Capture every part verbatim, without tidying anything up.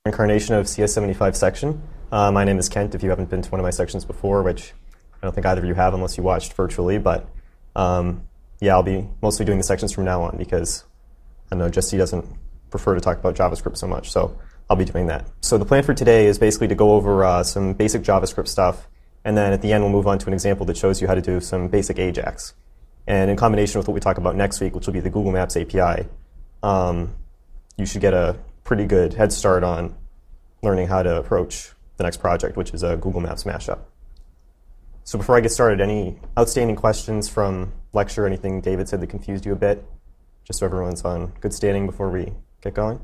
Incarnation of C S seventy-five section. Uh, my name is Kent, if you haven't been to one of my sections before, which I don't think either of you have unless you watched virtually, but um, yeah, I'll be mostly doing the sections from now on because I know Jesse doesn't prefer to talk about JavaScript so much, so I'll be doing that. So the plan for today is basically to go over uh, some basic JavaScript stuff, and then at the end we'll move on to an example that shows you how to do some basic Ajax. And in combination with what we talk about next week, which will be the Google Maps A P I, um, you should get a pretty good head start on learning how to approach the next project, which is a Google Maps mashup. So before I get started, any outstanding questions from lecture, anything David said that confused you a bit? Just so everyone's on good standing before we get going.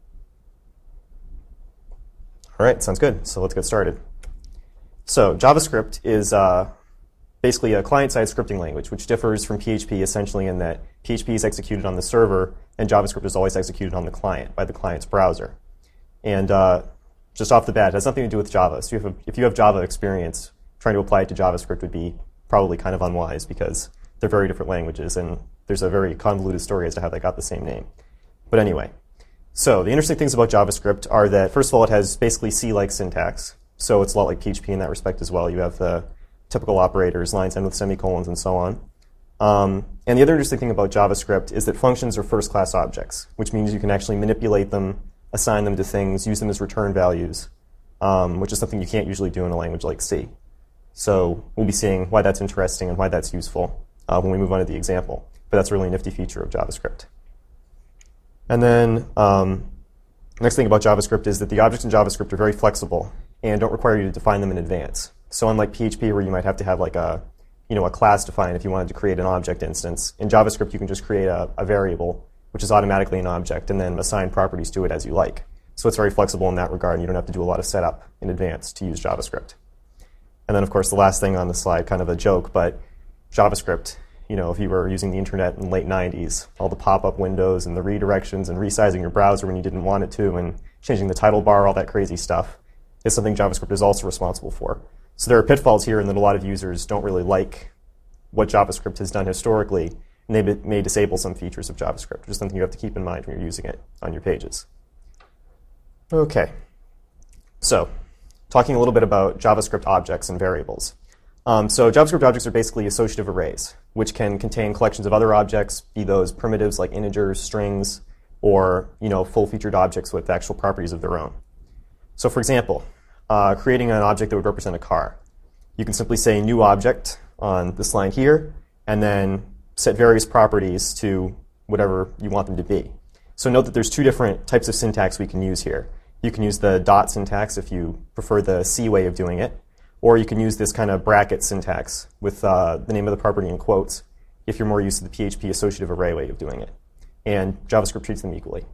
All right, sounds good. So let's get started. So JavaScript is uh, basically a client-side scripting language, which differs from P H P essentially in that P H P is executed on the server, and JavaScript is always executed on the client by the client's browser. And uh, just off the bat, it has nothing to do with Java. So if you have, if you have Java experience, trying to apply it to JavaScript would be probably kind of unwise because they're very different languages, and there's a very convoluted story as to how they got the same name. But anyway, so the interesting things about JavaScript are that, first of all, it has basically C-like syntax. So it's a lot like P H P in that respect as well. You have the typical operators, lines end with semicolons, and so on. Um, and the other interesting thing about JavaScript is that functions are first-class objects, which means you can actually manipulate them, assign them to things, use them as return values, um, which is something you can't usually do in a language like C. So we'll be seeing why that's interesting and why that's useful uh, when we move on to the example. But that's a really nifty feature of JavaScript. And then um, next thing about JavaScript is that the objects in JavaScript are very flexible and don't require you to define them in advance. So unlike P H P, where you might have to have like a, you know, a class defined if you wanted to create an object instance, in JavaScript you can just create a, a variable, which is automatically an object, and then assign properties to it as you like. So it's very flexible in that regard, and you don't have to do a lot of setup in advance to use JavaScript. And then, of course, the last thing on the slide, kind of a joke, but JavaScript, you know, if you were using the internet in the late nineties, all the pop-up windows and the redirections and resizing your browser when you didn't want it to and changing the title bar, all that crazy stuff, is something JavaScript is also responsible for. So there are pitfalls here in that a lot of users don't really like what JavaScript has done historically, and they may disable some features of JavaScript, which is something you have to keep in mind when you're using it on your pages. Okay, so talking a little bit about JavaScript objects and variables. Um, so JavaScript objects are basically associative arrays, which can contain collections of other objects, be those primitives like integers, strings, or you know, full-featured objects with actual properties of their own. So for example, uh, creating an object that would represent a car. You can simply say new object on this line here, and then set various properties to whatever you want them to be. So note that there's two different types of syntax we can use here. You can use the dot syntax if you prefer the C way of doing it, or you can use this kind of bracket syntax with uh, the name of the property in quotes if you're more used to the P H P associative array way of doing it. And JavaScript treats them equally.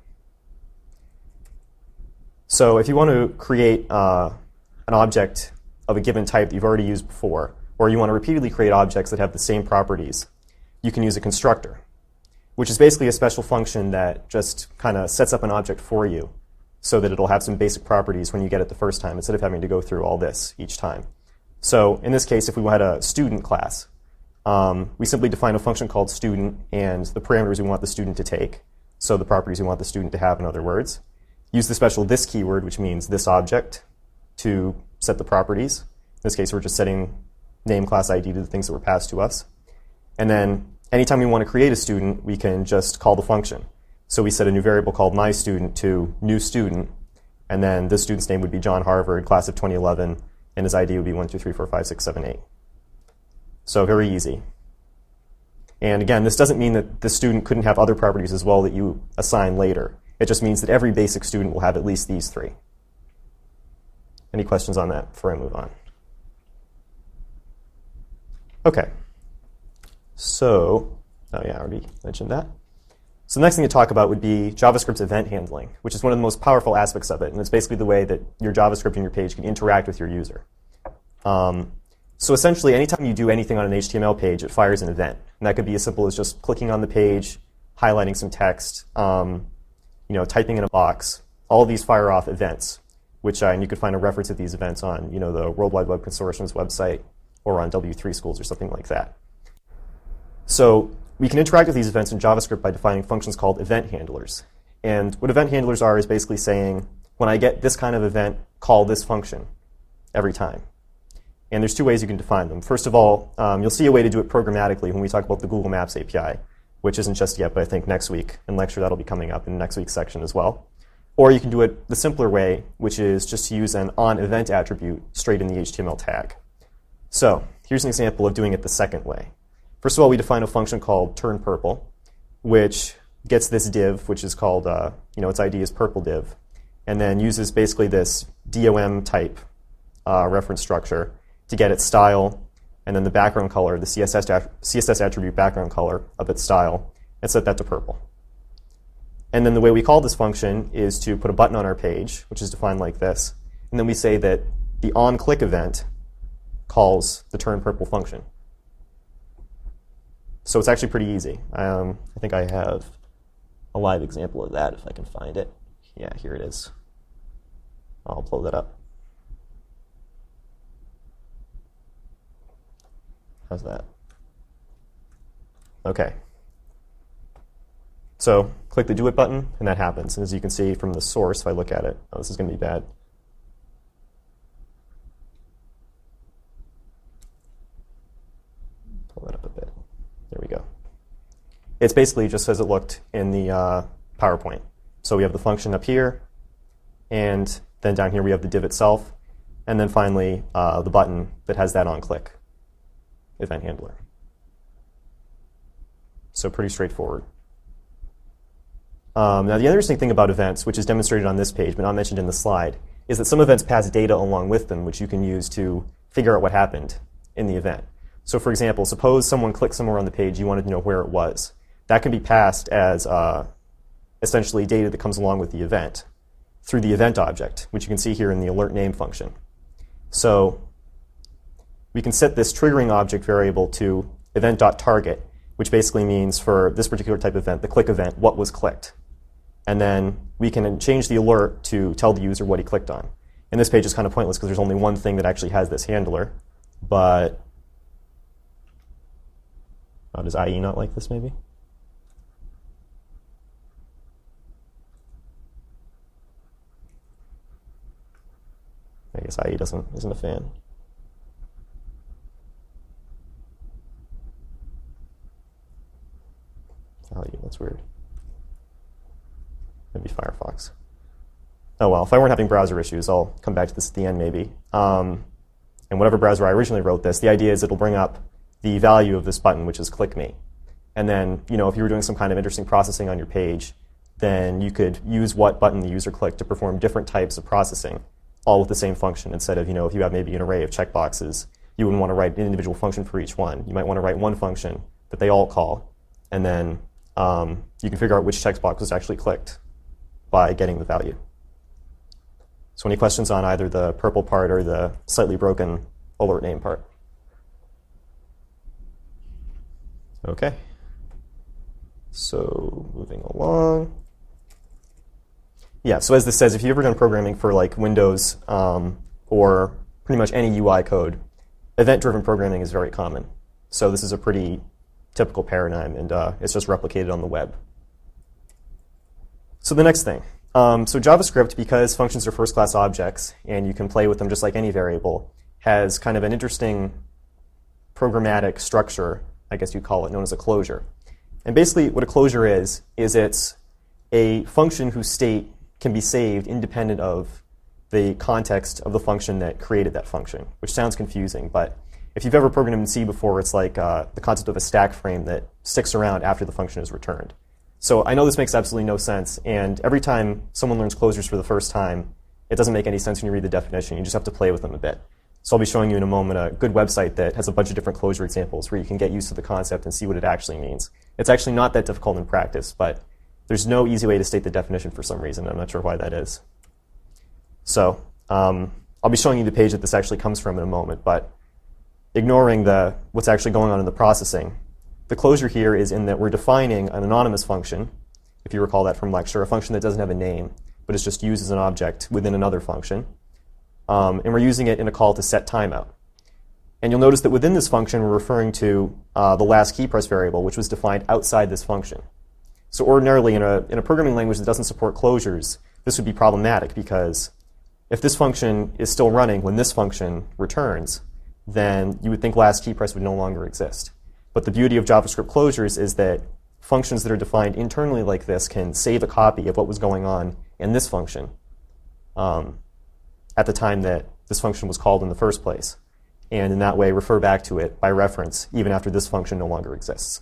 So if you want to create uh, an object of a given type that you've already used before, or you want to repeatedly create objects that have the same properties, you can use a constructor, which is basically a special function that just kind of sets up an object for you so that it'll have some basic properties when you get it the first time instead of having to go through all this each time. So in this case, if we had a student class, um, we simply define a function called student and the parameters we want the student to take, so the properties we want the student to have, in other words. Use the special this keyword, which means this object, to set the properties. In this case, we're just setting name, class, I D to the things that were passed to us. And then anytime we want to create a student, we can just call the function. So we set a new variable called myStudent to new student, and then this student's name would be John Harvard, class of twenty eleven, and his I D would be one two three four five six seven eight. So very easy. And again, this doesn't mean that the student couldn't have other properties as well that you assign later. It just means that every basic student will have at least these three. Any questions on that before I move on? Okay. So, oh yeah, I already mentioned that. So the next thing to talk about would be JavaScript's event handling, which is one of the most powerful aspects of it, and it's basically the way that your JavaScript and your page can interact with your user. Um, so essentially, anytime you do anything on an H T M L page, it fires an event, and that could be as simple as just clicking on the page, highlighting some text, um, you know, typing in a box. All of these fire off events, which uh, and you could find a reference of these events on, you know, the World Wide Web Consortium's website or on W three Schools or something like that. So we can interact with these events in JavaScript by defining functions called event handlers. And what event handlers are is basically saying, when I get this kind of event, call this function every time. And there's two ways you can define them. First of all, um, you'll see a way to do it programmatically when we talk about the Google Maps A P I, which isn't just yet, but I think next week in lecture that'll be coming up in next week's section as well. Or you can do it the simpler way, which is just to use an onEvent attribute straight in the H T M L tag. So here's an example of doing it the second way. First of all, we define a function called turnPurple, which gets this div, which is called, uh, you know, its I D is purple div, and then uses basically this D O M type uh, reference structure to get its style, and then the background color, the C S S, at- C S S attribute background color of its style, and set that to purple. And then the way we call this function is to put a button on our page, which is defined like this, and then we say that the onClick event calls the turnPurple function. So it's actually pretty easy. Um, I think I have a live example of that if I can find it. Yeah, here it is. I'll blow that up. How's that? Okay. So click the Do It button, and that happens. And as you can see from the source, if I look at it, oh, this is going to be bad. Pull that up a bit. There we go. It's basically just as it looked in the uh, PowerPoint. So we have the function up here, and then down here we have the div itself, and then finally uh, the button that has that onClick event handler. So pretty straightforward. Um, now the other interesting thing about events, which is demonstrated on this page but not mentioned in the slide, is that some events pass data along with them, which you can use to figure out what happened in the event. So for example, suppose someone clicked somewhere on the page, you wanted to know where it was. That can be passed as uh, essentially data that comes along with the event through the event object, which you can see here in the alert name function. So we can set this triggering object variable to event.target, which basically means for this particular type of event, the click event, what was clicked. And then we can change the alert to tell the user what he clicked on. And this page is kind of pointless because there's only one thing that actually has this handler, but oh, does I E not like this maybe? I guess I E doesn't isn't a fan. Value, that's weird. Maybe Firefox. Oh well, if I weren't having browser issues, I'll come back to this at the end maybe. Um, and whatever browser I originally wrote this, the idea is it'll bring up the value of this button, which is click me. And then, you know, if you were doing some kind of interesting processing on your page, then you could use what button the user clicked to perform different types of processing, all with the same function. Instead of, you know, if you have maybe an array of checkboxes, you wouldn't want to write an individual function for each one. You might want to write one function that they all call, and then um, you can figure out which checkbox was actually clicked by getting the value. So any questions on either the purple part or the slightly broken alert name part? Okay. So moving along. Yeah, so as this says, if you've ever done programming for like Windows um, or pretty much any U I code, event-driven programming is very common. So this is a pretty typical paradigm, and uh, it's just replicated on the web. So the next thing. Um, so JavaScript, because functions are first-class objects, and you can play with them just like any variable, has kind of an interesting programmatic structure, I guess you'd call it, known as a closure. And basically what a closure is, is it's a function whose state can be saved independent of the context of the function that created that function, which sounds confusing, but if you've ever programmed in C before, it's like uh, the concept of a stack frame that sticks around after the function is returned. So I know this makes absolutely no sense, and every time someone learns closures for the first time, it doesn't make any sense when you read the definition. You just have to play with them a bit. So I'll be showing you in a moment a good website that has a bunch of different closure examples where you can get used to the concept and see what it actually means. It's actually not that difficult in practice, but there's no easy way to state the definition for some reason. I'm not sure why that is. So um, I'll be showing you the page that this actually comes from in a moment, but ignoring the what's actually going on in the processing, the closure here is in that we're defining an anonymous function, if you recall that from lecture, a function that doesn't have a name, but is just used as an object within another function. Um, and we're using it in a call to set timeout. And you'll notice that within this function, we're referring to uh, the last key press variable, which was defined outside this function. So ordinarily, in a, in a programming language that doesn't support closures, this would be problematic because if this function is still running when this function returns, then you would think last key press would no longer exist. But the beauty of JavaScript closures is that functions that are defined internally like this can save a copy of what was going on in this function um, at the time that this function was called in the first place. And in that way, refer back to it by reference, even after this function no longer exists.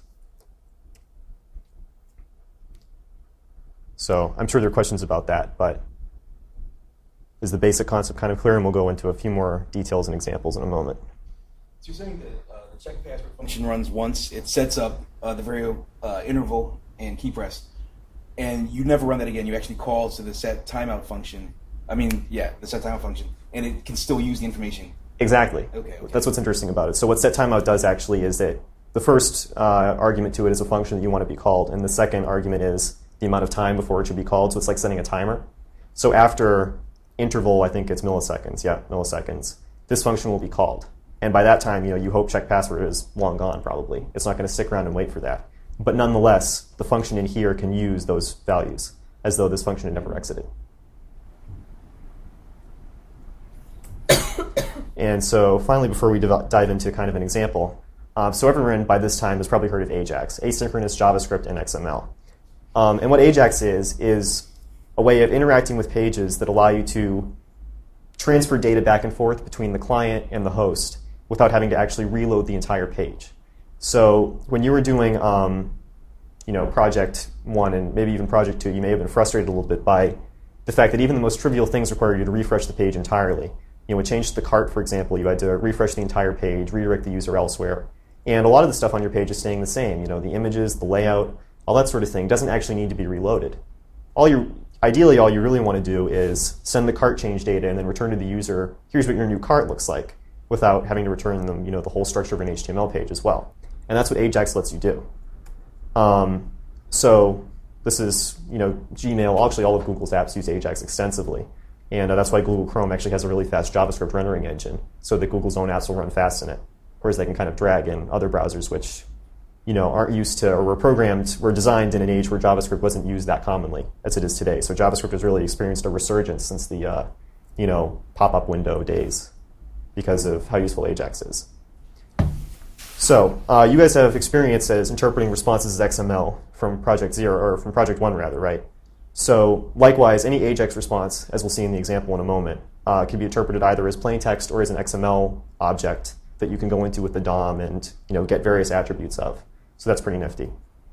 So I'm sure there are questions about that, but is the basic concept kind of clear? And we'll go into a few more details and examples in a moment. So you're saying that uh, the check password function runs once, it sets up uh, the variable uh, interval and key press, and you never run that again. You actually call to the set timeout function. I mean, yeah, the set timeout function, and it can still use the information. Exactly. Okay, okay. That's what's interesting about it. So what set timeout does actually is that the first uh, argument to it is a function that you want to be called, and the second argument is the amount of time before it should be called. So it's like setting a timer. So after interval, I think it's milliseconds. Yeah, milliseconds. This function will be called. And by that time, you know, you hope check password is long gone, probably. It's not going to stick around and wait for that. But nonetheless, the function in here can use those values as though this function had never exited. And so finally, before we div- dive into kind of an example, uh, so everyone by this time has probably heard of AJAX, asynchronous JavaScript and X M L. Um, and what AJAX is, is a way of interacting with pages that allow you to transfer data back and forth between the client and the host without having to actually reload the entire page. So when you were doing um, you know, project one and maybe even project two, you may have been frustrated a little bit by the fact that even the most trivial things require you to refresh the page entirely. You know, with change to the cart, for example, you had to refresh the entire page, redirect the user elsewhere. And a lot of the stuff on your page is staying the same. You know, the images, the layout, all that sort of thing doesn't actually need to be reloaded. All you, ideally, all you really want to do is send the cart change data and then return to the user, here's what your new cart looks like, without having to return them, you know, the whole structure of an H T M L page as well. And that's what AJAX lets you do. Um, so this is, you know, Gmail, actually all of Google's apps use AJAX extensively. And uh, that's why Google Chrome actually has a really fast JavaScript rendering engine, so that Google's own apps will run fast in it. Whereas they can kind of drag in other browsers which, you know, aren't used to or were programmed, were designed in an age where JavaScript wasn't used that commonly as it is today. So JavaScript has really experienced a resurgence since the, uh, you know, pop-up window days because of how useful AJAX is. So uh, you guys have experience as interpreting responses as X M L from Project Zero, or from Project One rather, right? So likewise, any AJAX response, as we'll see in the example in a moment, uh, can be interpreted either as plain text or as an X M L object that you can go into with the D O M and, you know, get various attributes of. So that's pretty nifty.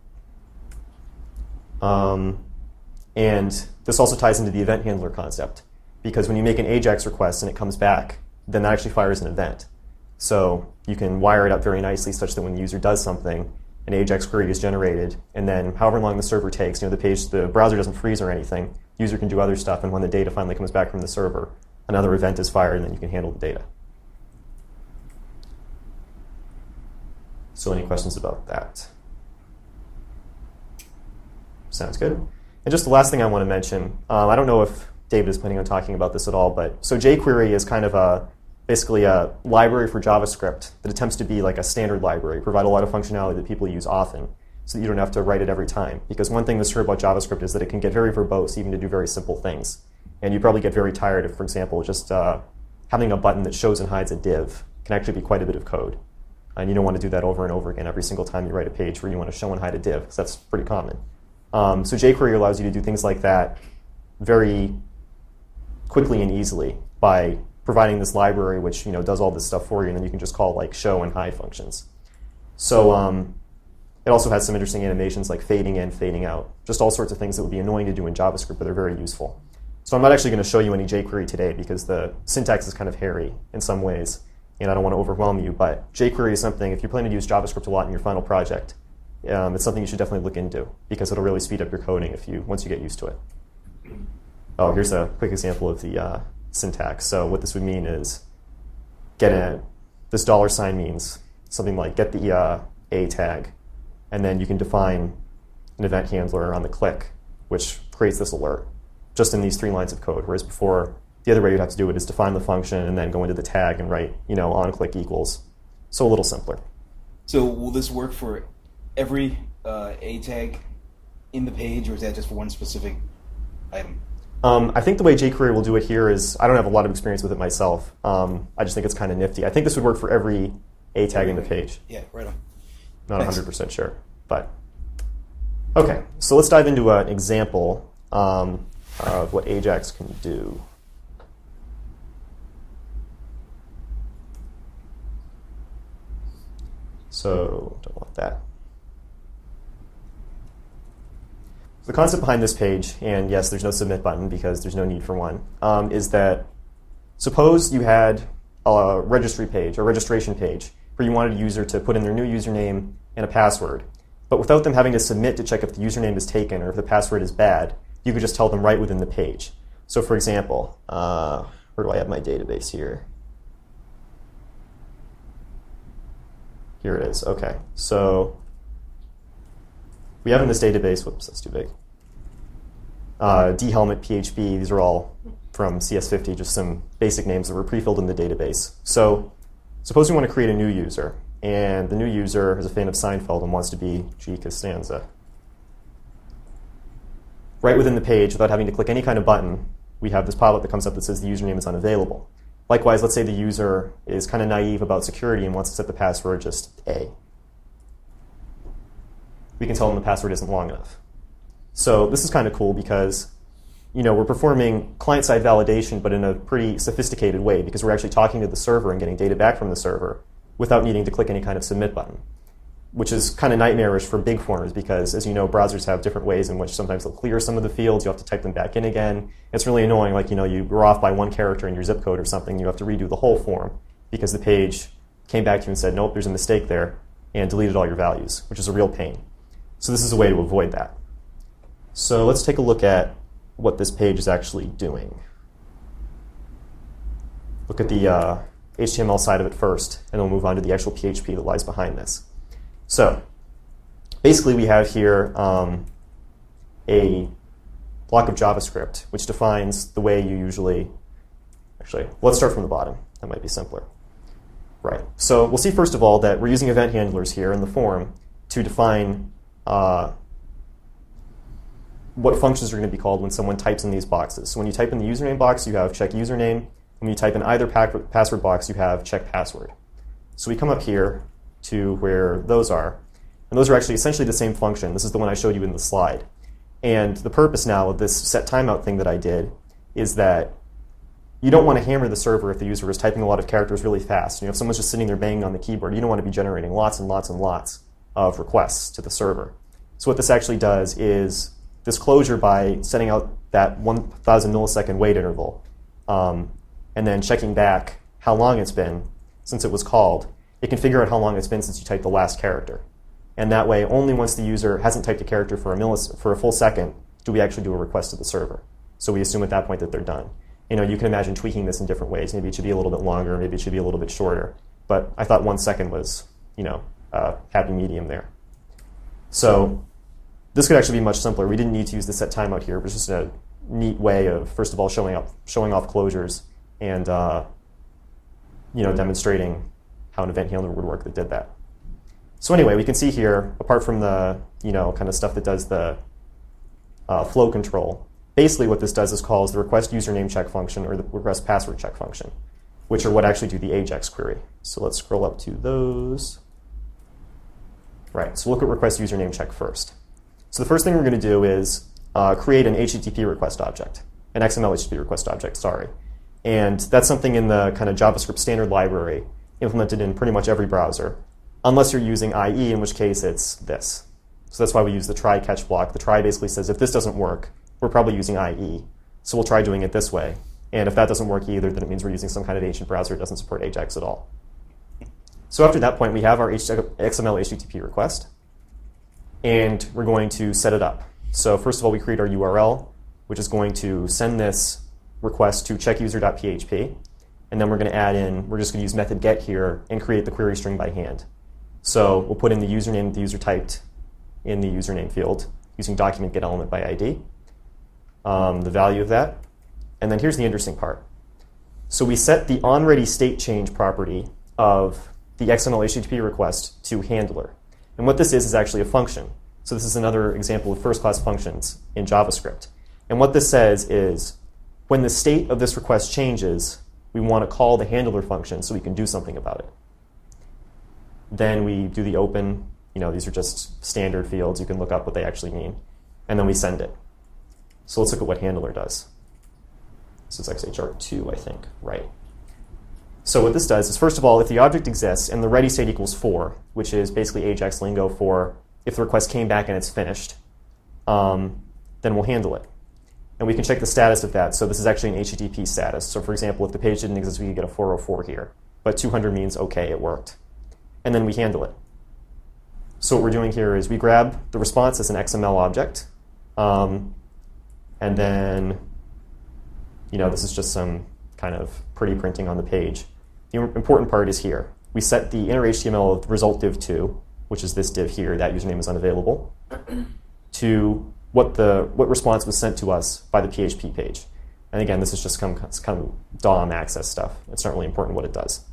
Um, and this also ties into the event handler concept, because when you make an AJAX request and it comes back, then that actually fires an event. So you can wire it up very nicely such that when the user does something, an AJAX query is generated, and then however long the server takes, you know, the page, the browser doesn't freeze or anything, the user can do other stuff, and when the data finally comes back from the server, another event is fired, and then you can handle the data. So any questions about that? Sounds good. And just the last thing I want to mention, um, I don't know if David is planning on talking about this at all, but so jQuery is kind of a basically a library for JavaScript that attempts to be like a standard library, provide a lot of functionality that people use often so that you don't have to write it every time. Because one thing that's true about JavaScript is that it can get very verbose even to do very simple things. And you probably get very tired of, for example, just uh, having a button that shows and hides a div can actually be quite a bit of code. And you don't want to do that over and over again every single time you write a page where you want to show and hide a div, because that's pretty common. Um, so jQuery allows you to do things like that very quickly and easily by providing this library which, you know, does all this stuff for you, and then you can just call like show and hide functions. So um, it also has some interesting animations like fading in, fading out, just all sorts of things that would be annoying to do in JavaScript, but they're very useful. So I'm not actually going to show you any jQuery today because the syntax is kind of hairy in some ways, and I don't want to overwhelm you, but jQuery is something, if you're planning to use JavaScript a lot in your final project, um, it's something you should definitely look into because it'll really speed up your coding if you once you get used to it. Oh, here's a quick example of the uh, syntax. So what this would mean is get a, this dollar sign means something like get the uh, A tag, and then you can define an event handler on the click, which creates this alert, just in these three lines of code, whereas before, the other way you'd have to do it is define the function and then go into the tag and write, you know, on click equals. So a little simpler. So will this work for every uh, A tag in the page, or is that just for one specific item? Um, I think the way jQuery will do it here is, I don't have a lot of experience with it myself. Um, I just think it's kind of nifty. I think this would work for every A tag in the page. Yeah, right on. Not one hundred percent sure, but okay. So let's dive into an example um, of what Ajax can do. So don't want that. The concept behind this page, and yes, there's no submit button because there's no need for one, um, is that suppose you had a registry page, a registration page, where you wanted a user to put in their new username and a password. But without them having to submit to check if the username is taken or if the password is bad, you could just tell them right within the page. So for example, uh, where do I have my database here? Here it is. Okay. So we have in this database, whoops, that's too big. Uh, dhelmet, P H P, these are all from C S fifty, just some basic names that were pre-filled in the database. So suppose we want to create a new user, and the new user is a fan of Seinfeld and wants to be G. Costanza. Right within the page, without having to click any kind of button, we have this pop-up that comes up that says the username is unavailable. Likewise, let's say the user is kind of naive about security and wants to set the password just A. We can tell them the password isn't long enough. So this is kind of cool because, you know, we're performing client-side validation, but in a pretty sophisticated way because we're actually talking to the server and getting data back from the server without needing to click any kind of submit button, which is kind of nightmarish for big forms because, as you know, browsers have different ways in which sometimes they'll clear some of the fields. You have to type them back in again. It's really annoying. Like, you know, you were off by one character in your zip code or something. You have to redo the whole form because the page came back to you and said, nope, there's a mistake there, and deleted all your values, which is a real pain. So this is a way to avoid that. So let's take a look at what this page is actually doing. Look at the uh, H T M L side of it first, and then we'll move on to the actual P H P that lies behind this. So basically we have here um, a block of JavaScript which defines the way you usually, actually, let's start from the bottom. That might be simpler. Right. So we'll see first of all that we're using event handlers here in the form to define uh, what functions are going to be called when someone types in these boxes. So when you type in the username box, you have check username. When you type in either password box, you have check password. So we come up here to where those are. And those are actually essentially the same function. This is the one I showed you in the slide. And the purpose now of this set timeout thing that I did is that you don't want to hammer the server if the user is typing a lot of characters really fast. You know, if someone's just sitting there banging on the keyboard, you don't want to be generating lots and lots and lots of requests to the server. So what this actually does is this closure by setting out that one thousand millisecond wait interval um, and then checking back how long it's been since it was called, it can figure out how long it's been since you typed the last character. And that way, only once the user hasn't typed a character for a, millis- for a full second do we actually do a request to the server. So we assume at that point that they're done. You know, you can imagine tweaking this in different ways. Maybe it should be a little bit longer, maybe it should be a little bit shorter. But I thought one second was, you know, a happy medium there. So this could actually be much simpler. We didn't need to use the set timeout here. It was just a neat way of, first of all, showing up, showing off closures and, uh, you know, demonstrating how an event handler would work that did that. So anyway, we can see here, apart from the, you know, kind of stuff that does the uh, flow control, basically what this does is calls the request username check function or the request password check function, which are what actually do the Ajax query. So let's scroll up to those. Right, so look at request username check first. So the first thing we're going to do is uh, create an H T T P request object, an X M L H T T P request object, sorry. And that's something in the kind of JavaScript standard library implemented in pretty much every browser, unless you're using I E, in which case it's this. So that's why we use the try catch block. The try basically says if this doesn't work, we're probably using I E. So we'll try doing it this way. And if that doesn't work either, then it means we're using some kind of ancient browser that doesn't support Ajax at all. So after that point, we have our X M L H T T P request, and we're going to set it up. So first of all, we create our U R L, which is going to send this request to checkuser.php, and then we're going to add in, we're just going to use method get here and create the query string by hand. So we'll put in the username that the user typed in the username field using document get element by I D, um, the value of that, and then here's the interesting part. So we set the onReady state change property of the X M L H T T P request to handler. And what this is is actually a function. So this is another example of first-class functions in JavaScript. And what this says is, when the state of this request changes, we want to call the handler function so we can do something about it. Then we do the open. You know, these are just standard fields. You can look up what they actually mean. And then we send it. So let's look at what handler does. This is X H R two, I think. Right. So what this does is, first of all, if the object exists and the ready state equals four, which is basically Ajax lingo for if the request came back and it's finished, um, then we'll handle it. And we can check the status of that. So this is actually an H T T P status. So for example, if the page didn't exist, we could get a four oh four here. But two hundred means, OK, it worked. And then we handle it. So what we're doing here is we grab the response as an X M L object. Um, and then, you know, this is just some kind of pretty printing on the page. The important part is here. We set the inner H T M L of result div two, which is this div here, that username is unavailable, to what the what response was sent to us by the P H P page. And again, this is just kind of, kind of D O M access stuff. It's not really important what it does.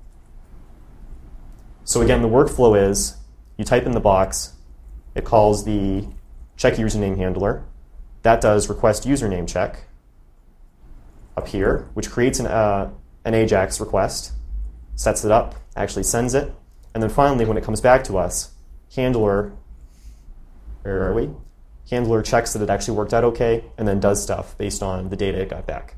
So again, the workflow is you type in the box, it calls the check username handler. That does request username check up here, which creates an, uh, an Ajax request, sets it up, actually sends it, and then finally, when it comes back to us, handler, where are we? Handler checks that it actually worked out okay, and then does stuff based on the data it got back.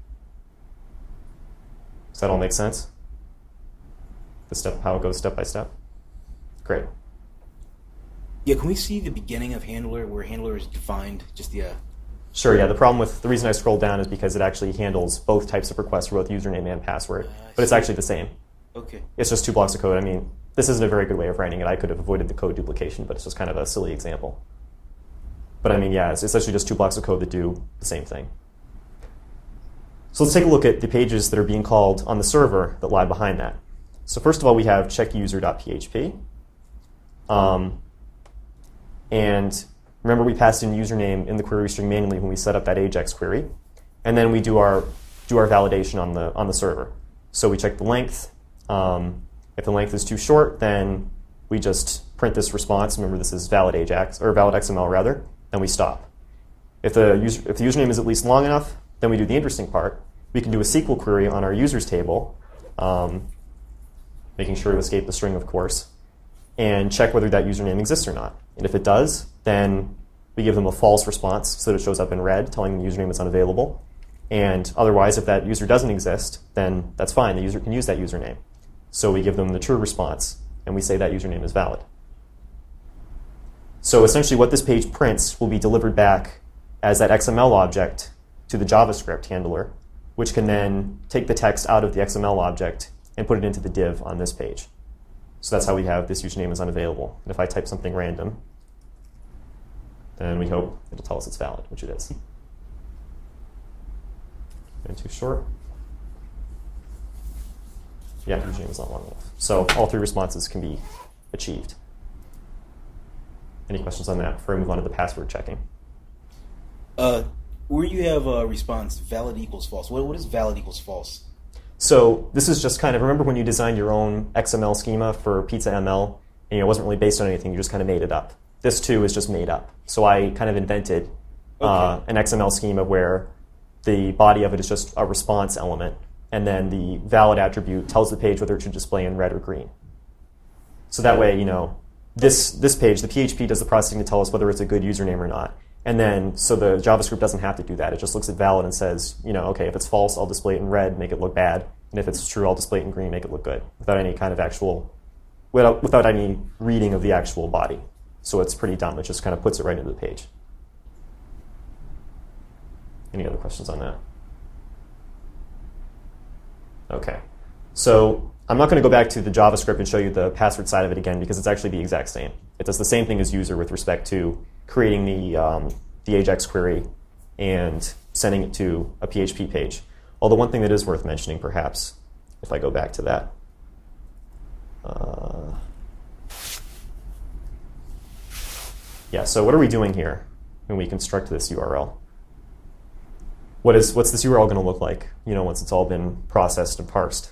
Does that all make sense? The step, how it goes step by step? Great. Yeah, can we see the beginning of handler where handler is defined? Just the. Uh... Sure. Yeah. The problem with the reason I scrolled down is because it actually handles both types of requests for both username and password, uh, but it's actually the same. Okay. It's just two blocks of code. I mean, this isn't a very good way of writing it. I could have avoided the code duplication, but it's just kind of a silly example. But I mean, yeah, it's essentially just two blocks of code that do the same thing. So let's take a look at the pages that are being called on the server that lie behind that. So first of all, we have checkuser.php. Um, and remember, we passed in username in the query string manually when we set up that Ajax query. And then we do our, do our validation on the, on the server. So we check the length. Um, if the length is too short, then we just print this response. Remember, this is valid Ajax, or valid X M L rather. Then we stop. If the, user, if the username is at least long enough, then we do the interesting part. We can do a S Q L query on our users table, um, making sure to escape the string, of course, and check whether that username exists or not. And if it does, then we give them a false response so that it shows up in red, telling the username is unavailable. And otherwise, if that user doesn't exist, then that's fine. The user can use that username. So we give them the true response, and we say that username is valid. So essentially what this page prints will be delivered back as that X M L object to the JavaScript handler, which can then take the text out of the X M L object and put it into the div on this page. So that's how we have this username is unavailable. And if I type something random, then we hope it'll tell us it's valid, which it is. And too short. Yeah, username is not long enough. So all three responses can be achieved. Any questions on that before we move on to the password checking? Uh, where you have a response, valid equals false. What, what is valid equals false? So this is just kind of, remember when you designed your own X M L schema for Pizza M L, and it wasn't really based on anything, you just kind of made it up. This too is just made up. So I kind of invented uh, okay. an X M L schema where the body of it is just a response element, and then the valid attribute tells the page whether it should display in red or green. So that way, you know, this this page, the P H P does the processing to tell us whether it's a good username or not. And then, so the JavaScript doesn't have to do that. It just looks at valid and says, you know, okay, if it's false, I'll display it in red, make it look bad. And if it's true, I'll display it in green, make it look good, without any kind of actual, without, without any reading of the actual body. So it's pretty dumb. It just kind of puts it right into the page. Any other questions on that? Okay. So I'm not going to go back to the JavaScript and show you the password side of it again because it's actually the exact same. It does the same thing as user with respect to creating the, um, the Ajax query and sending it to a P H P page. Although one thing that is worth mentioning, perhaps, if I go back to that. Uh, yeah, so what are we doing here when we construct this U R L? What is, what's this U R L going to look like, you know, once it's all been processed and parsed?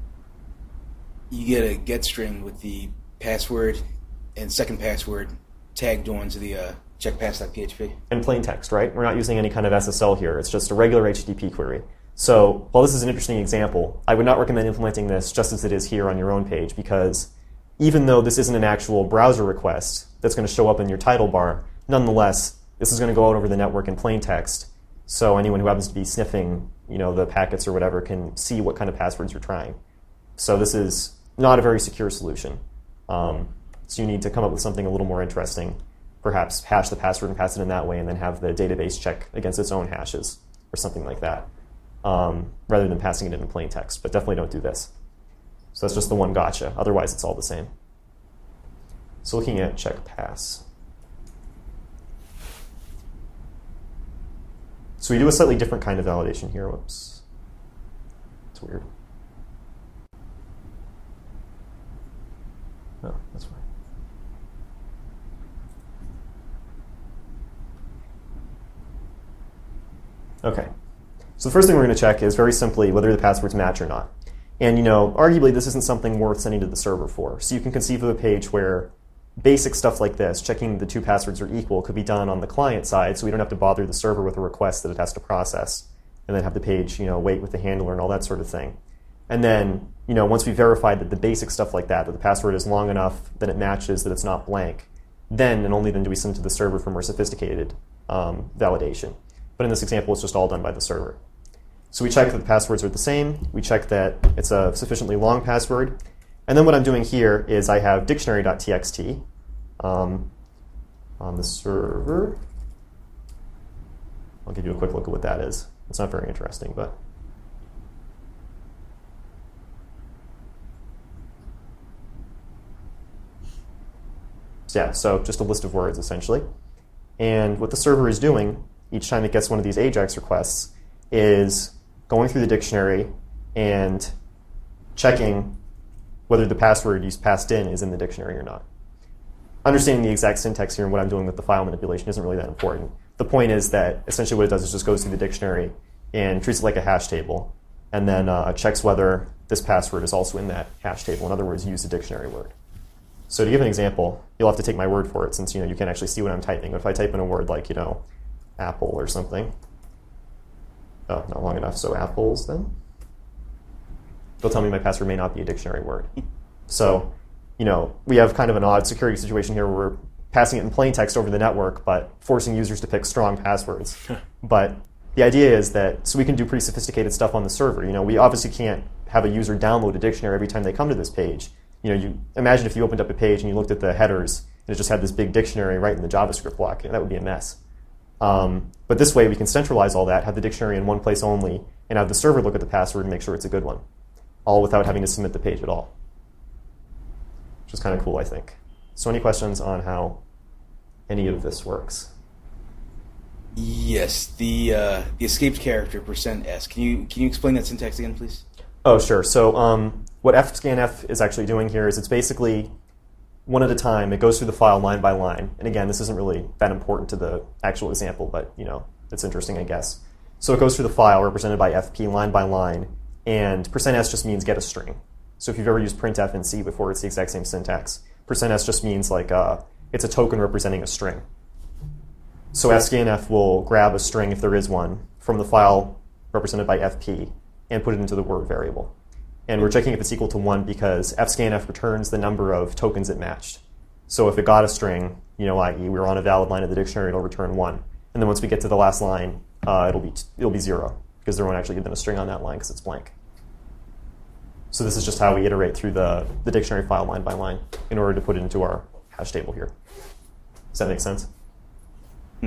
You get a get string with the password and second password tagged onto the uh, checkpass.php. And plain text, right? We're not using any kind of S S L here. It's just a regular H T T P query. So while this is an interesting example, I would not recommend implementing this just as it is here on your own page, because even though this isn't an actual browser request that's going to show up in your title bar, nonetheless, this is going to go out over the network in plain text. So anyone who happens to be sniffing, you know, the packets or whatever can see what kind of passwords you're trying. So this is not a very secure solution. Um, so you need to come up with something a little more interesting. Perhaps hash the password and pass it in that way, and then have the database check against its own hashes or something like that, um, rather than passing it in plain text. But definitely don't do this. So that's just the one gotcha. Otherwise, it's all the same. So looking at check pass. So we do a slightly different kind of validation here. Whoops. It's weird. Oh, that's fine. Okay. So the first thing we're going to check is very simply whether the passwords match or not. And, you know, arguably this isn't something worth sending to the server for. So you can conceive of a page where basic stuff like this, checking the two passwords are equal, could be done on the client side, so we don't have to bother the server with a request that it has to process, and then have the page, you know, wait with the handler and all that sort of thing. And then, you know, once we verified that the basic stuff like that, that the password is long enough, that it matches, that it's not blank, then and only then do we send it to the server for more sophisticated um, validation. But in this example, it's just all done by the server. So we check that the passwords are the same. We check that it's a sufficiently long password. And then what I'm doing here is I have dictionary.txt um, on the server. I'll give you a quick look at what that is. It's not very interesting, but so yeah, so just a list of words essentially. And what the server is doing each time it gets one of these AJAX requests is going through the dictionary and checking whether the password you passed in is in the dictionary or not. Understanding the exact syntax here and what I'm doing with the file manipulation isn't really that important. The point is that essentially what it does is just goes through the dictionary and treats it like a hash table, and then uh, checks whether this password is also in that hash table. In other words, use the dictionary word. So to give an example, you'll have to take my word for it, since you know you can't actually see what I'm typing. But if I type in a word like, you know, apple or something, oh, not long enough, so apples then, it'll tell me my password may not be a dictionary word. So, you know, we have kind of an odd security situation here where we're passing it in plain text over the network, but forcing users to pick strong passwords. But the idea is that, so we can do pretty sophisticated stuff on the server. You know, we obviously can't have a user download a dictionary every time they come to this page. You know, you imagine if you opened up a page and you looked at the headers and it just had this big dictionary right in the JavaScript block. That would be a mess. Um, but this way we can centralize all that, have the dictionary in one place only, and have the server look at the password and make sure it's a good one, all without having to submit the page at all, which is kind of cool, I think. So any questions on how any of this works? Yes, the uh, the escaped character percent %s. Can you can you explain that syntax again, please? Oh, sure. So um, what fscanf is actually doing here is it's basically one at a time. It goes through the file line by line. And again, this isn't really that important to the actual example, but you know, it's interesting, I guess. So it goes through the file represented by fp line by line, and percent %s just means get a string. So if you've ever used printf in C before, it's the exact same syntax. percent %s just means like uh, it's a token representing a string. So fscanf will grab a string, if there is one, from the file represented by fp and put it into the word variable. And we're checking if it's equal to one because fscanf returns the number of tokens it matched. So if it got a string, you know, that is we were on a valid line of the dictionary, it'll return one. And then once we get to the last line, uh, it'll be it'll be zero because there won't actually have been a string on that line because it's blank. So this is just how we iterate through the, the dictionary file line by line in order to put it into our hash table here. Does that make sense? Hmm.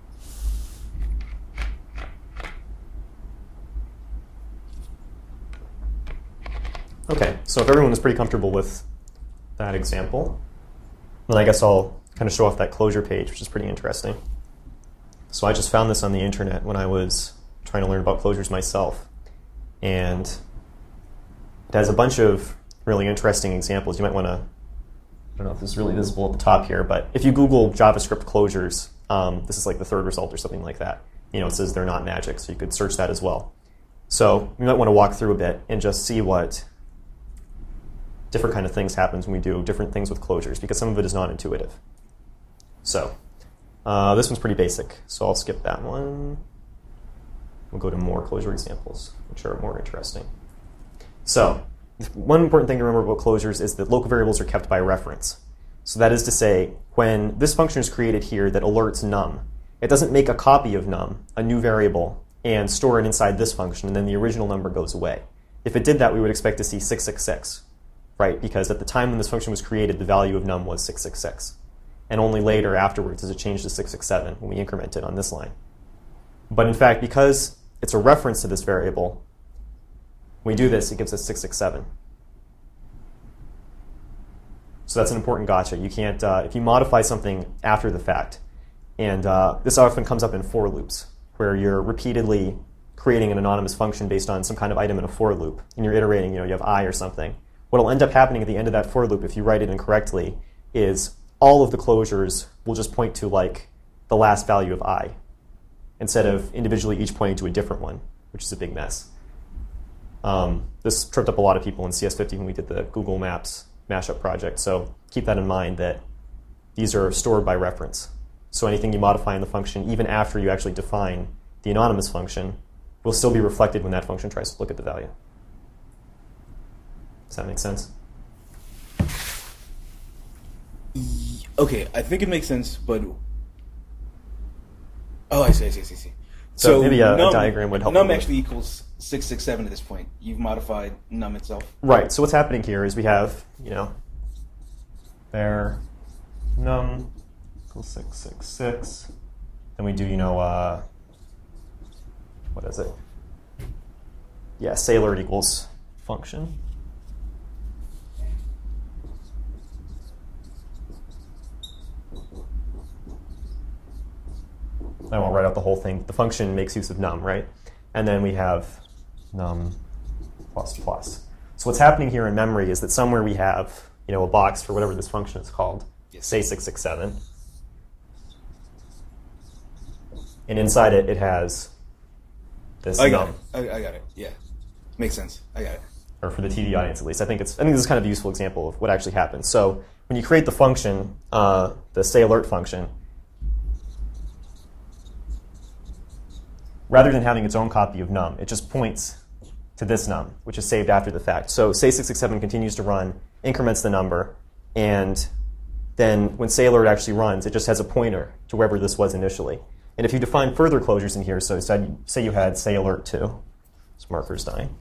Okay, so if everyone is pretty comfortable with that example, then I guess I'll kind of show off that closure page, which is pretty interesting. So I just found this on the internet when I was trying to learn about closures myself. And it has a bunch of really interesting examples. You might want to, I don't know if this is really visible at the top here, but if you Google JavaScript closures, um, this is like the third result or something like that. You know, it says they're not magic, so you could search that as well. So you might want to walk through a bit and just see what different kind of things happens when we do different things with closures, because some of it is not intuitive. So uh, this one's pretty basic, so I'll skip that one. We'll go to more closure examples, which are more interesting. So one important thing to remember about closures is that local variables are kept by reference. So that is to say, when this function is created here that alerts num, it doesn't make a copy of num, a new variable, and store it inside this function, and then the original number goes away. If it did that, we would expect to see six six six, right? Because at the time when this function was created, the value of num was six six six. And only later afterwards does it change to six six seven when we increment it on this line. But in fact, because it's a reference to this variable, when we do this, it gives us six six seven. So that's an important gotcha. You can't, uh, if you modify something after the fact, and uh, this often comes up in for loops, where you're repeatedly creating an anonymous function based on some kind of item in a for loop, and you're iterating, you know, you have I or something. What will end up happening at the end of that for loop, if you write it incorrectly, is all of the closures will just point to, like, the last value of I, instead of individually each pointing to a different one, which is a big mess. Um, this tripped up a lot of people in C S fifty when we did the Google Maps mashup project, so keep that in mind that these are stored by reference. So anything you modify in the function, even after you actually define the anonymous function, will still be reflected when that function tries to look at the value. Does that make sense? Okay, I think it makes sense, but... Oh, I see, I see, I see. I see. So, So maybe a, num, a diagram would help. Num you with- actually equals six six seven at this point. You've modified num itself. Right, so what's happening here is we have, you know, there, num equals six six six. Then we do, you know, uh, what is it? Yeah, say alert equals function. I won't write out the whole thing. The function makes use of num, right? And then we have num plus plus. So what's happening here in memory is that somewhere we have, you know, a box for whatever this function is called, Yes. say six six seven. And inside it, it has this I got num. it. I, I got it. Yeah. Makes sense. I got it. Or for the T V audience at least. I think it's I think this is kind of a useful example of what actually happens. So when you create the function, uh, the say alert function, rather than having its own copy of num, it just points to this num, which is saved after the fact. So say six six seven continues to run, increments the number, and then when say alert actually runs, it just has a pointer to wherever this was initially. And if you define further closures in here, so say you had say alert two, this marker's dying.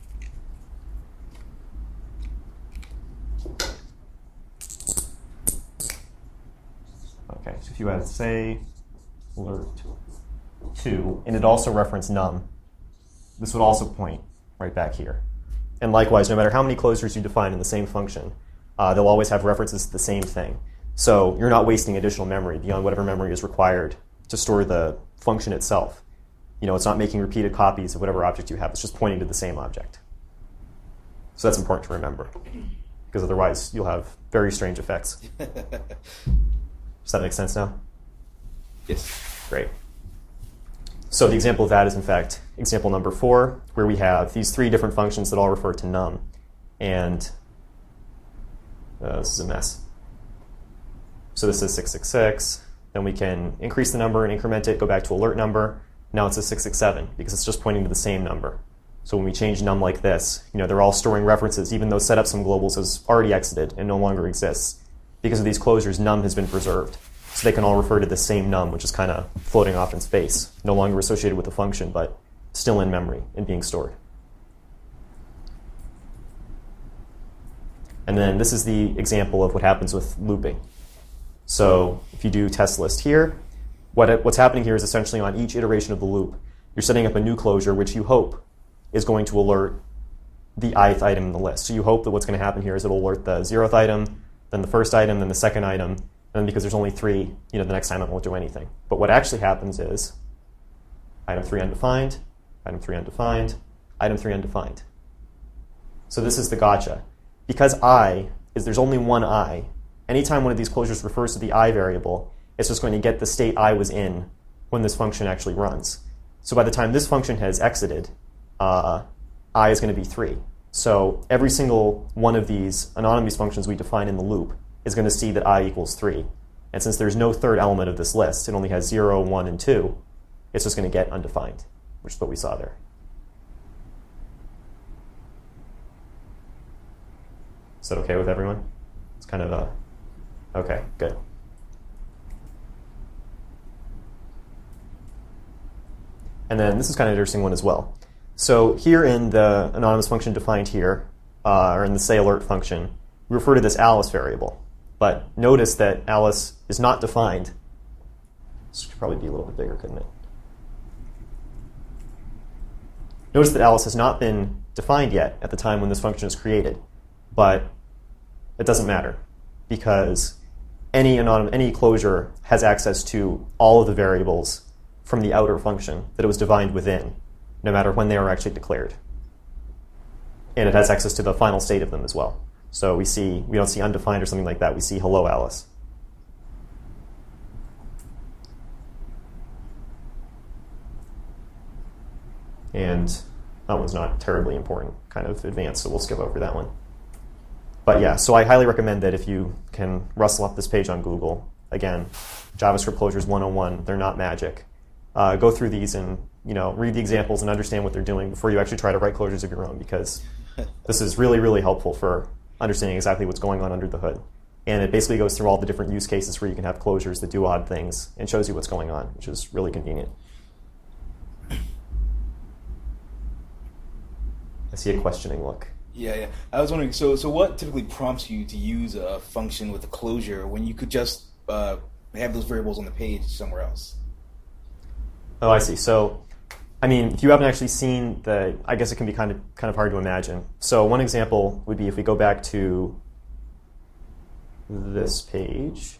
Okay, so if you had say alert two, and it also referenced num, this would also point right back here. And likewise, no matter how many closures you define in the same function, uh, they'll always have references to the same thing. So you're not wasting additional memory beyond whatever memory is required to store the function itself. You know, it's not making repeated copies of whatever object you have. It's just pointing to the same object. So that's important to remember, because otherwise you'll have very strange effects. Does that make sense now? Yes. Great. So the example of that is, in fact, example number four, where we have these three different functions that all refer to num. And uh, this is a mess. So this is six six six. Then we can increase the number and increment it, go back to alert number. Now it's a six six seven, because it's just pointing to the same number. So when we change num like this, you know, they're all storing references, even though set up some globals has already exited and no longer exists. Because of these closures, num has been preserved. So they can all refer to the same num, which is kind of floating off in space, no longer associated with the function, but still in memory and being stored. And then this is the example of what happens with looping. So if you do test list here, what it, what's happening here is essentially on each iteration of the loop, you're setting up a new closure, which you hope is going to alert the ith item in the list. So you hope that what's going to happen here is it'll alert the zeroth item, then the first item, then the second item, and then because there's only three, you know, the next time it won't do anything. But what actually happens is item three undefined, item three undefined, item three undefined. So this is the gotcha. Because I is there's only one I, anytime one of these closures refers to the I variable, it's just going to get the state I was in when this function actually runs. So by the time this function has exited, uh, I is going to be three. So every single one of these anonymous functions we define in the loop is going to see that I equals three. And since there's no third element of this list, it only has zero, one, and two, it's just going to get undefined, which is what we saw there. Is that okay with everyone? It's kind of a, okay, good. And then this is kind of an interesting one as well. So here in the anonymous function defined here, uh, or in the say alert function, we refer to this Alice variable. But notice that Alice is not defined. This could probably be a little bit bigger, couldn't it? Notice that Alice has not been defined yet at the time when this function is created. But it doesn't matter, because any anonymous, any closure has access to all of the variables from the outer function that it was defined within, no matter when they are actually declared. And it has access to the final state of them as well. So we see, we don't see undefined or something like that. We see hello, Alice. And that one's not terribly important, kind of advanced, so we'll skip over that one. But yeah, so I highly recommend that if you can rustle up this page on Google, again, JavaScript Closures one oh one, they're not magic. Uh, go through these and you know read the examples and understand what they're doing before you actually try to write closures of your own, because this is really, really helpful for understanding exactly what's going on under the hood. And it basically goes through all the different use cases where you can have closures that do odd things and shows you what's going on, which is really convenient. I see a questioning look. Yeah, yeah. I was wondering, so so what typically prompts you to use a function with a closure when you could just uh, have those variables on the page somewhere else? Oh, I see. So, I mean, if you haven't actually seen the, I guess it can be kind of kind of hard to imagine. So one example would be if we go back to this page.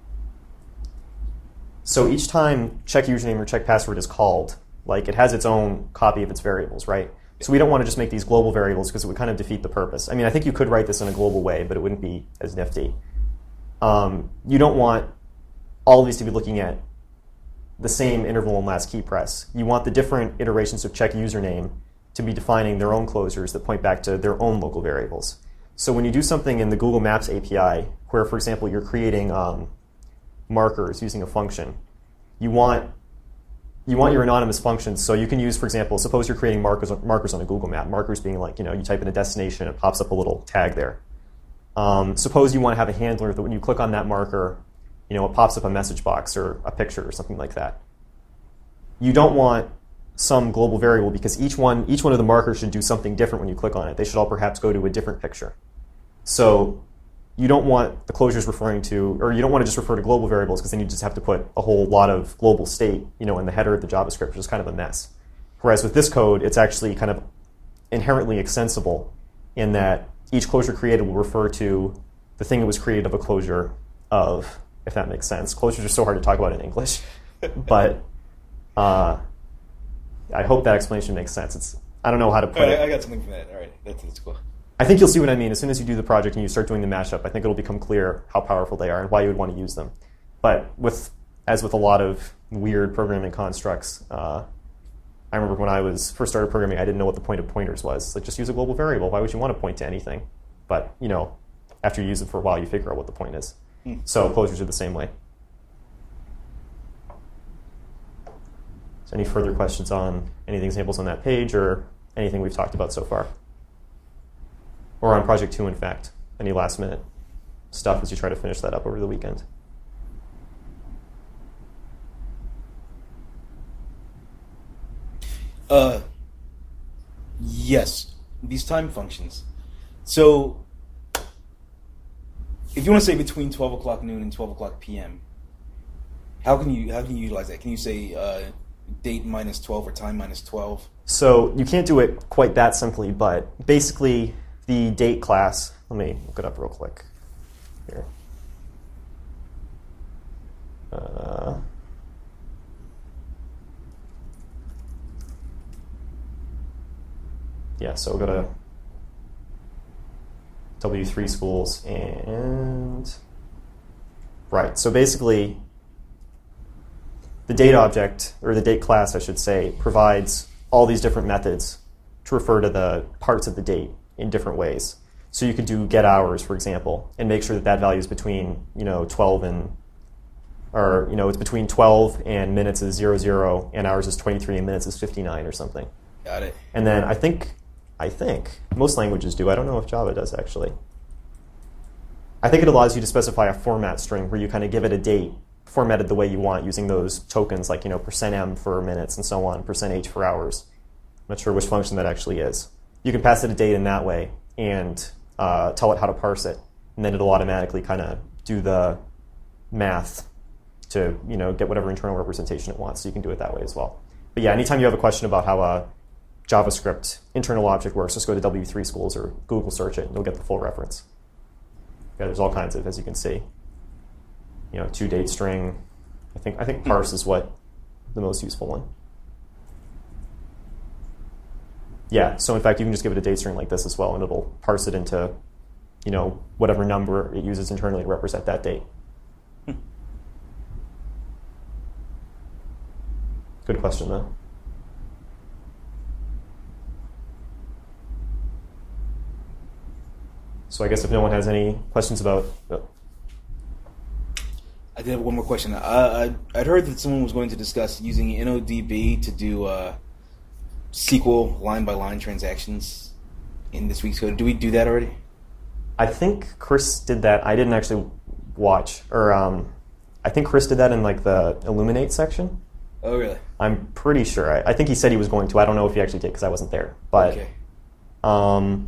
So each time check username or check password is called, like it has its own copy of its variables, right? So we don't want to just make these global variables because it would kind of defeat the purpose. I mean, I think you could write this in a global way, but it wouldn't be as nifty. Um, you don't want all of these to be looking at the same interval and last key press. You want the different iterations of check username to be defining their own closures that point back to their own local variables. So when you do something in the Google Maps A P I, where, for example, you're creating um, markers using a function, you want you want your anonymous functions, so you can use, for example, suppose you're creating markers markers on a Google map. Markers being like, you know, you type in a destination, it pops up a little tag there. Um, suppose you want to have a handler that when you click on that marker, you know, it pops up a message box or a picture or something like that. You don't want some global variable because each one each one of the markers should do something different when you click on it. They should all perhaps go to a different picture. So you don't want the closures referring to, or you don't want to just refer to global variables because then you just have to put a whole lot of global state, you know, in the header of the JavaScript, which is kind of a mess. Whereas with this code, it's actually kind of inherently extensible in that each closure created will refer to the thing that was created of a closure of, if that makes sense. Closures are so hard to talk about in English, but uh, I hope that explanation makes sense. It's I don't know how to put All right, it. I got something from that. All right, that's, that's cool. I think you'll see what I mean as soon as you do the project and you start doing the mashup. I think it'll become clear how powerful they are and why you would want to use them. But with, as with a lot of weird programming constructs, uh, I remember when I was first started programming, I didn't know what the point of pointers was. Like, just use a global variable. Why would you want to point to anything? But you know, after you use it for a while, you figure out what the point is. Mm. So closures are the same way. So any further questions on any of the examples on that page or anything we've talked about so far? Or on project two, in fact, any last minute stuff as you try to finish that up over the weekend? Uh, yes, these time functions. So if you want to say between twelve o'clock noon and twelve o'clock p m, how can you how can you utilize that? Can you say uh, date minus twelve or time minus twelve? So you can't do it quite that simply, but basically the date class, let me look it up real quick here. Uh, yeah, so we'll go to W three schools and, right, so basically the date object, or the date class, I should say, provides all these different methods to refer to the parts of the date in different ways. So you could do get hours, for example, and make sure that that value is between, you know, twelve and or you know, it's between twelve and minutes is zero zero, and hours is twenty-three, and minutes is fifty-nine or something. Got it. And then I think, I think most languages do. I don't know if Java does actually. I think it allows you to specify a format string where you kind of give it a date, formatted the way you want, using those tokens like you know percent %m for minutes and so on, percent %h for hours. I'm not sure which function that actually is. You can pass it a date in that way and uh, tell it how to parse it, and then it'll automatically kind of do the math to you know get whatever internal representation it wants. So you can do it that way as well. But yeah, anytime you have a question about how a JavaScript internal object works, just go to W three Schools or Google search it, and you'll get the full reference. Yeah, there's all kinds of, as you can see, you know, to date string. I think I think parse is what the most useful one. Yeah, so in fact, you can just give it a date string like this as well, and it'll parse it into, you know, whatever number it uses internally to represent that date. Good question, though. So I guess if no one has any questions about... Oh. I did have one more question. Uh, I, I'd heard that someone was going to discuss using N O D B to do uh, S Q L line-by-line transactions in this week's code. Do we do that already? I think Chris did that. I didn't actually watch. Or um, I think Chris did that in like the Illuminate section. Oh, really? I'm pretty sure. I, I think he said he was going to. I don't know if he actually did because I wasn't there. But okay. Um,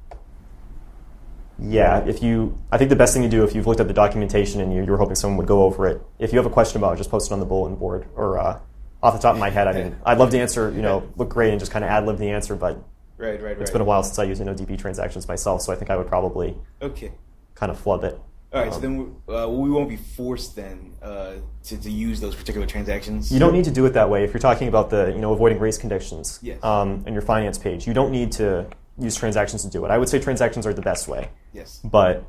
yeah, if you, I think the best thing to do if you've looked at the documentation and you, you were hoping someone would go over it, if you have a question about it, just post it on the bulletin board. Or uh, off the top of my head, I mean, I'd love to answer, you know, look great and just kind of ad-lib the answer, but right, right, it's right. been a while since I used N O D B transactions myself, so I think I would probably okay. kind of flub it. All right, um, so then we, uh, we won't be forced then uh, to, to use those particular transactions? You don't need to do it that way. If you're talking about the, you know, avoiding race conditions yes. um, in your finance page, you don't need to use transactions to do it. I would say transactions are the best way. Yes. But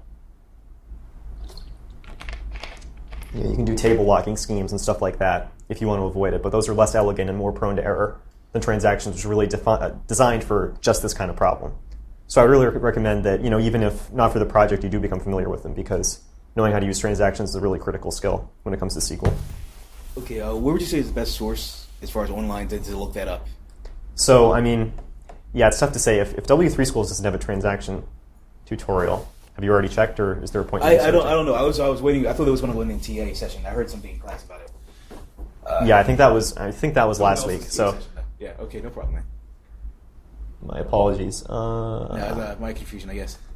yeah, you can do table locking schemes and stuff like that if you want to avoid it, but those are less elegant and more prone to error than transactions, which are really defi- uh, designed for just this kind of problem. So I really recommend that, you know, even if not for the project, you do become familiar with them, because knowing how to use transactions is a really critical skill when it comes to S Q L. Okay, uh, where would you say is the best source as far as online to, to look that up? So, I mean, yeah, it's tough to say. If, if W three Schools doesn't have a transaction tutorial, have you already checked, or is there a point? I, I don't. I don't know. I was. I was waiting. I thought there was going to go in the T A session. I heard something in class about it. Uh, yeah, I think that was. I think that was last week. So. Session. Yeah. Okay. No problem, man. My apologies. Uh, yeah, uh, my confusion, I guess.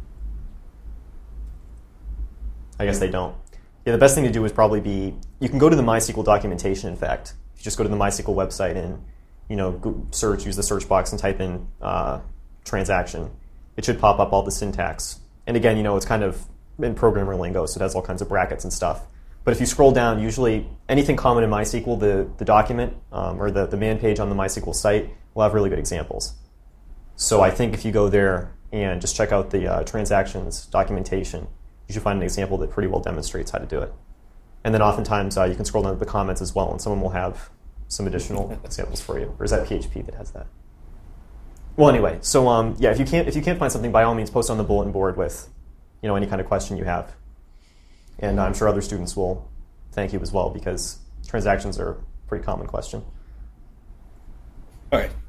I guess they don't. Yeah, the best thing to do is probably be. You can go to the MySQL documentation. In fact, if you just go to the MySQL website and you know go search, use the search box and type in uh, transaction, it should pop up all the syntax. And again, you know, it's kind of in programmer lingo, so it has all kinds of brackets and stuff. But if you scroll down, usually anything common in MySQL, the, the document um, or the, the man page on the MySQL site will have really good examples. So I think if you go there and just check out the uh, transactions documentation, you should find an example that pretty well demonstrates how to do it. And then oftentimes uh, you can scroll down to the comments as well, and someone will have some additional examples for you. Or is that P H P that has that? Well, anyway, so um, yeah, if you can't if you can't find something, by all means, post on the bulletin board with, you know, any kind of question you have, and I'm sure other students will thank you as well, because transactions are a pretty common question. All right.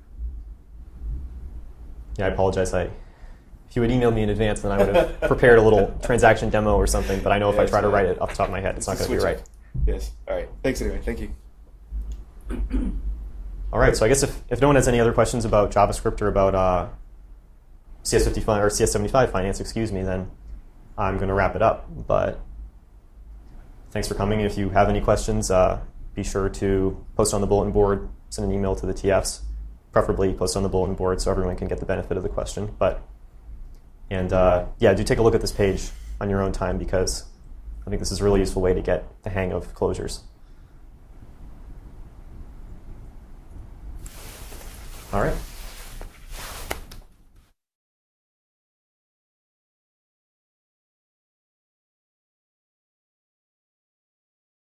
Yeah, I apologize. I if you had emailed me in advance, then I would have prepared a little transaction demo or something. But I know if yeah, I try to right. write it off the top of my head, it's, it's not going to be right. Yes. All right. Thanks anyway. Thank you. All right, so I guess if, if no one has any other questions about JavaScript or about uh, C S fifty-five or C S seventy-five finance, excuse me, then I'm going to wrap it up. But thanks for coming. If you have any questions, uh, be sure to post on the bulletin board, send an email to the T Fs, preferably post on the bulletin board so everyone can get the benefit of the question. But and uh, yeah, do take a look at this page on your own time, because I think this is a really useful way to get the hang of closures. All right.